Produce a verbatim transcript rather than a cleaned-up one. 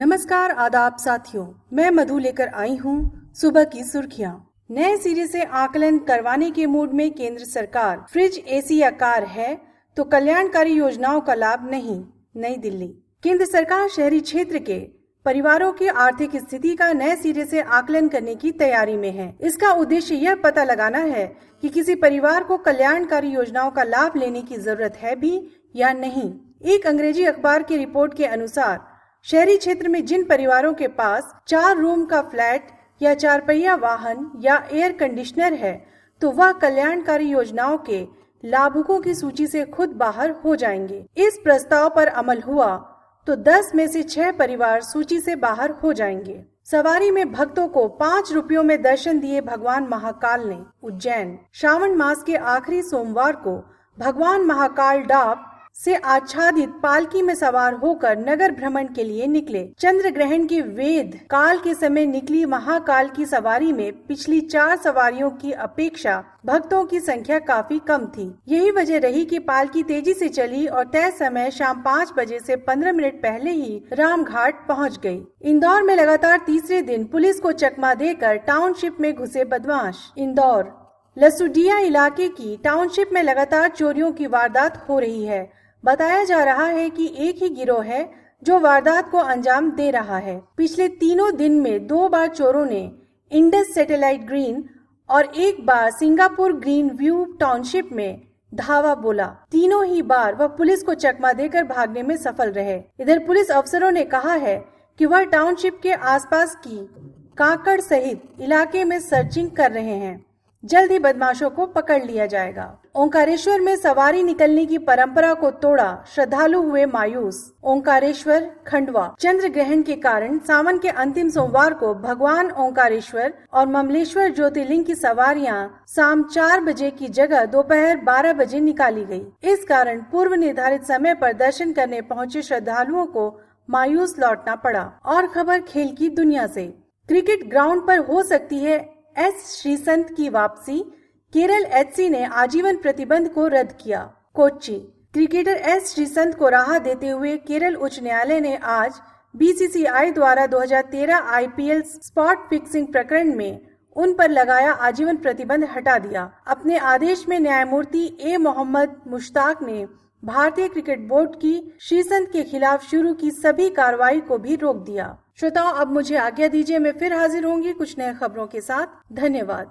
नमस्कार आदाब साथियों, मैं मधु लेकर आई हूँ सुबह की सुर्खियाँ। नए सिरे से आकलन करवाने के मूड में केंद्र सरकार। फ्रिज, एसी या कार है तो कल्याणकारी योजनाओं का लाभ नहीं। नई दिल्ली। केंद्र सरकार शहरी क्षेत्र के परिवारों की आर्थिक स्थिति का नए सिरे से आकलन करने की तैयारी में है। इसका उद्देश्य यह पता लगाना है कि किसी परिवार को कल्याणकारी योजनाओं का लाभ लेने की जरूरत है भी या नहीं। एक अंग्रेजी अखबार की रिपोर्ट के अनुसार शहरी क्षेत्र में जिन परिवारों के पास चार रूम का फ्लैट या चार पहिया वाहन या एयर कंडीशनर है तो वह कल्याणकारी योजनाओं के लाभुकों की सूची से खुद बाहर हो जाएंगे। इस प्रस्ताव पर अमल हुआ तो दस में से छह परिवार सूची से बाहर हो जाएंगे। सवारी में भक्तों को पाँच रुपयों में दर्शन दिए भगवान महाकाल ने। उज्जैन। श्रावण मास के आखिरी सोमवार को भगवान महाकाल डाब से आच्छादित पालकी में सवार होकर नगर भ्रमण के लिए निकले। चंद्र ग्रहण के वेद काल के समय निकली महाकाल की सवारी में पिछली चार सवारियों की अपेक्षा भक्तों की संख्या काफी कम थी। यही वजह रही कि पालकी तेजी से चली और तय समय शाम पाँच बजे से पंद्रह मिनट पहले ही रामघाट पहुंच गई। इंदौर में लगातार तीसरे दिन पुलिस को चकमा देकर टाउनशिप में घुसे बदमाश। इंदौर लसुडिया इलाके की टाउनशिप में लगातार चोरियों की वारदात हो रही है। बताया जा रहा है कि एक ही गिरोह है जो वारदात को अंजाम दे रहा है। पिछले तीनों दिन में दो बार चोरों ने इंडस सैटेलाइट ग्रीन और एक बार सिंगापुर ग्रीन व्यू टाउनशिप में धावा बोला। तीनों ही बार वह पुलिस को चकमा देकर भागने में सफल रहे। इधर पुलिस अफसरों ने कहा है कि वह टाउनशिप के आसपास की काकड़ सहित इलाके में सर्चिंग कर रहे हैं। जल्द ही बदमाशों को पकड़ लिया जाएगा। ओंकारेश्वर में सवारी निकलने की परंपरा को तोड़ा, श्रद्धालु हुए मायूस। ओंकारेश्वर खंडवा। चंद्र ग्रहण के कारण सावन के अंतिम सोमवार को भगवान ओंकारेश्वर और ममलेश्वर ज्योतिर्लिंग की सवारियां शाम चार बजे की जगह दोपहर बारह बजे निकाली गई। इस कारण पूर्व निर्धारित समय पर दर्शन करने पहुंचे श्रद्धालुओं को मायूस लौटना पड़ा। और खबर खेल की दुनिया से। क्रिकेट ग्राउंड पर हो सकती है एस श्रीसंत की वापसी। केरल एचसी ने आजीवन प्रतिबंध को रद्द किया। कोच्चि। क्रिकेटर एस श्रीसंत को राहत देते हुए केरल उच्च न्यायालय ने आज बीसीसीआई द्वारा दो हज़ार तेरह आईपीएल स्पॉट फिक्सिंग प्रकरण में उन पर लगाया आजीवन प्रतिबंध हटा दिया। अपने आदेश में न्यायमूर्ति ए मोहम्मद मुश्ताक ने भारतीय क्रिकेट बोर्ड की श्रीसंत के खिलाफ शुरू की सभी कार्रवाई को भी रोक दिया। श्रोताओं, अब मुझे आज्ञा दीजिए, मैं फिर हाजिर होंगी कुछ नए खबरों के साथ। धन्यवाद।